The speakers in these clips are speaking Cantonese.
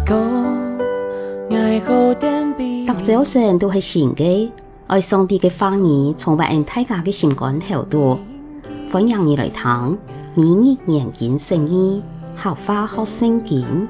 逐早晨都是新嘅，愛上帝嘅話語充滿大家嘅心肝頭度。歡迎你來聽每日研經聖經，學話學聖經。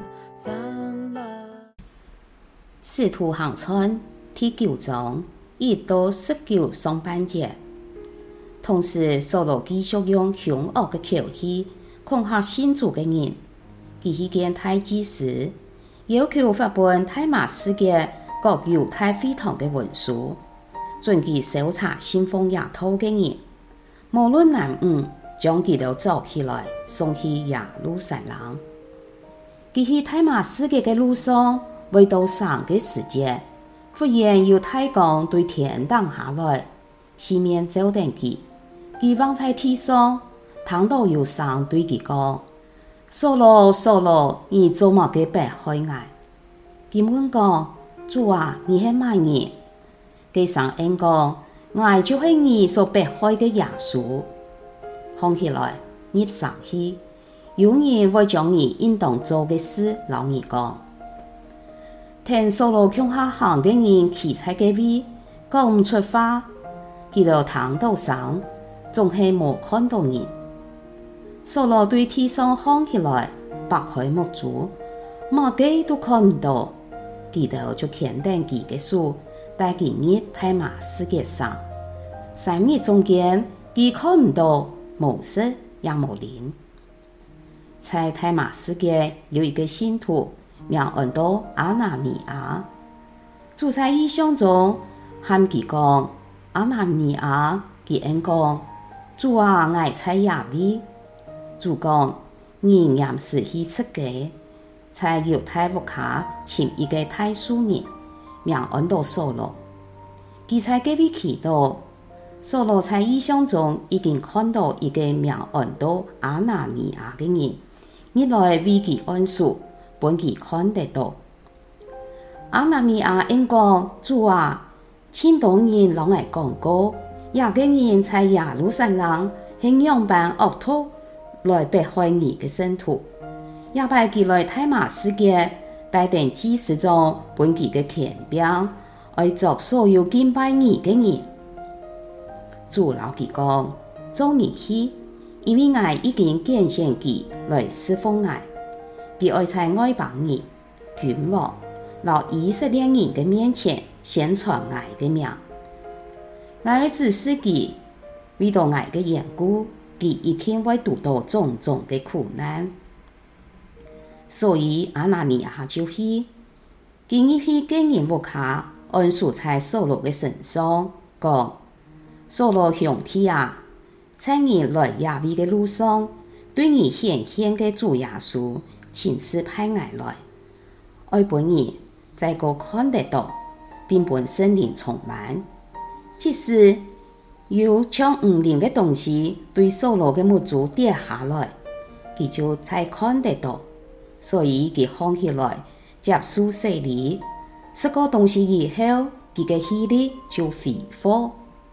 使徒行傳第9章1到19上半節。同時，掃羅繼續用兇惡嘅口氣恐嚇信主嘅人。佢去見大祭司，要求發本大馬士革各猶太會堂嘅文書，準其搜查信奉耶穌嘅人，無論男女，將佢哋抓起來，送去耶路撒冷。佢去大馬士革嘅路上，未到3個時節，忽然有太陽對天降下來，四面照定佢。佢望在天上，聽到有聲對佢講：掃羅，掃羅，你做乜嘅迫害我？佢問講：主啊，你係乜人？佢聲應講：我就是你所迫害嘅耶穌。看起來，入上去，有人會將你應當做嘅事老你講。聽掃羅向下行嘅人企在嗰位，講唔出話，佢就聽到聲，總係冇看到人。掃羅對天上看起來，白開目珠，乜嘅都看唔到。佢就牽定佢嘅手，帶佢入大馬士革城。3日中間，佢看唔到，無色也無靈。在大馬士革有一個信徒，名叫做亞拿尼亞。主在異象中喊佢講：亞拿尼亞，佢應講：主啊，我在耶位。主講：你嚴是去出家，在猶太屋下請一個大數人，名叫掃羅。佢在嗰邊祈禱。掃羅在異象中已經看到一個名叫亞拿尼亞嘅人，日來為佢按手，本佢看得到。亞拿尼亞應講：主啊，千多人攏來講過，也個人在耶路撒冷係樣般惡毒來迫害你嘅聖徒，也派佢來大馬士革帶定祭司長本佢嘅權柄，愛作所有敬拜你嘅人。主老佢講：做你去，因為我已經揀選佢來侍奉我。佢愛在外邦人、君王、老以色列人嘅面前宣傳我嘅名。我指示佢，為到我嘅緣故，佢一定會遇到種種嘅苦難。所以亞拿尼亞就去，佢入去見人屋下，按手在掃羅嘅身上，講：掃羅兄弟啊，在你來耶位嘅路上，對你顯現嘅主耶穌親自派我來，愛本人在個看得到，並本聖靈充滿。即使有像五靈嘅東西對掃羅嘅目珠跌下來，佢就才看得到，所以佢放起來接受洗禮，食個東西以後，佢嘅氣力就恢復。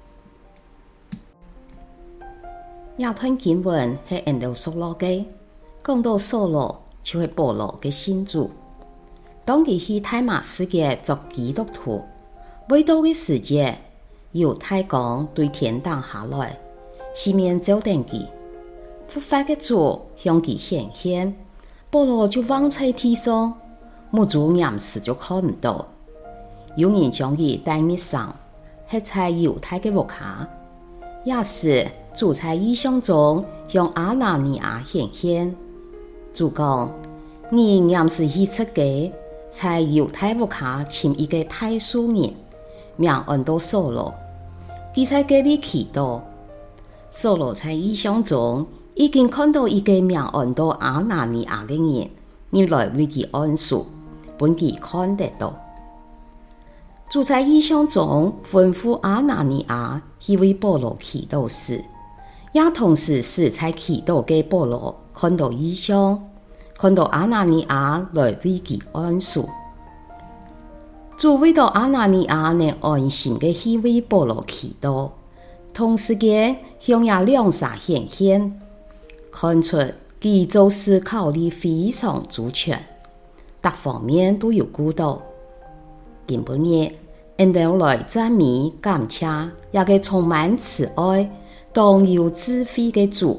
這段經文係按照掃羅嘅，講到掃羅就係保羅嘅信主。當佢去大馬士革做基督徒，未到嘅時節，有太陽對天降下來，四面照定佢。復活嘅主向佢顯現，保羅就望在天上，目珠嚴時就看唔到。有人將佢帶滅上，係在猶太嘅屋下。也是主在異象中向亞拿尼亞顯現。主講：你嚴是去出家，在猶太屋下請一個大數人，名叫掃羅。佢在嗰邊祈禱。掃羅在異象中已經看到一個名叫亞拿尼亞嘅人，入來為佢按手，本佢看得到。主在異象中吩咐亞拿尼亞去為保羅祈禱時，也同時使在祈禱嘅保羅看到異象，看到亞拿尼亞來為佢按手。主為到亞拿尼亞能安心嘅去為保羅祈禱，同時間向也兩下顯現，看出佢做事考慮非常周全。 各方面都有顾到。今晡日，因哋來讚美感謝，也個充滿慈愛、當有智慧嘅主。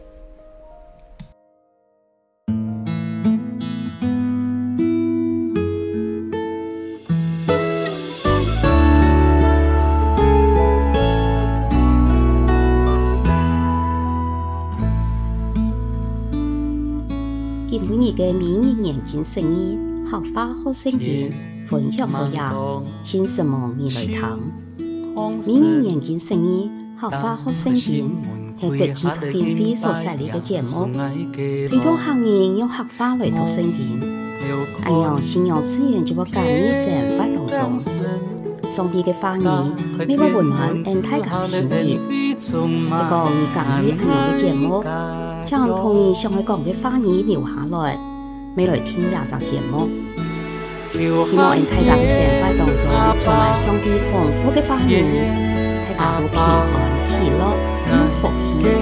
今晡日嘅每日研經聖意，學花學聖經，分享個呀，請什麼你來聽？每日研經聖意，學花學聖經，係國際讀經會所設立嘅節目，推動客人用學花來讀聖經。按樣信仰資源就會介入生活當中，上帝嘅話語，每個溫暖因大家嘅心意。一個你介入按樣嘅節目，將同你想去講嘅話語留下來，未來聽廿集節目。希望因大家嘅生活當中充滿上帝豐富嘅話語，大家都平安喜樂有福氣。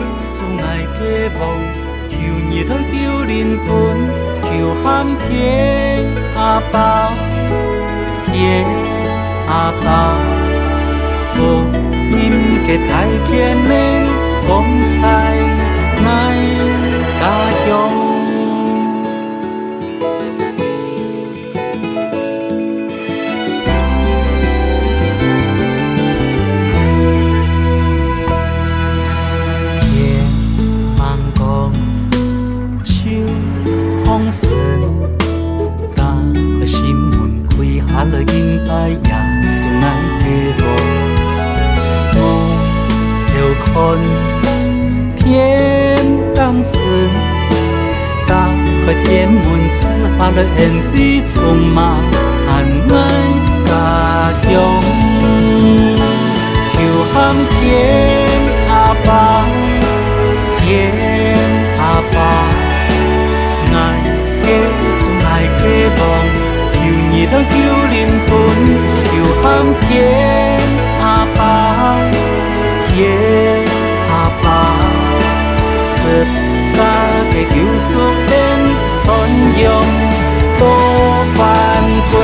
求你來叫靈魂，求喊天阿爸，天阿爸，福音嘅大天靈光彩乃家鄉。神，打開心門，開下來敬拜耶穌愛嘅王。我要看天當神，打開天門，賜下來恩惠充滿愛家鄉。求喊天阿爸，天阿爸。愛嘅望，求你來叫靈魂，求喊天阿爸，天阿爸，十架嘅救贖恩傳揚多萬國，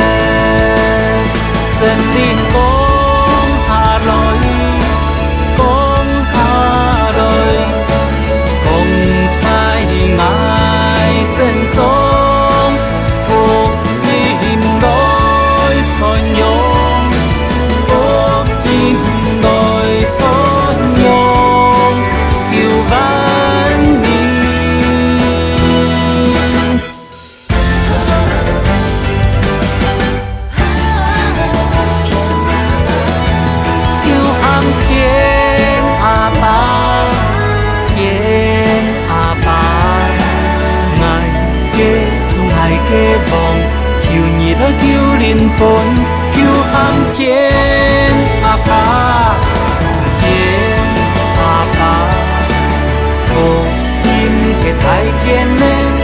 神靈降下來，降下來，光彩愛神所。求你來叫靈魂，求喊天阿爸，天阿爸，福音嘅大天靈。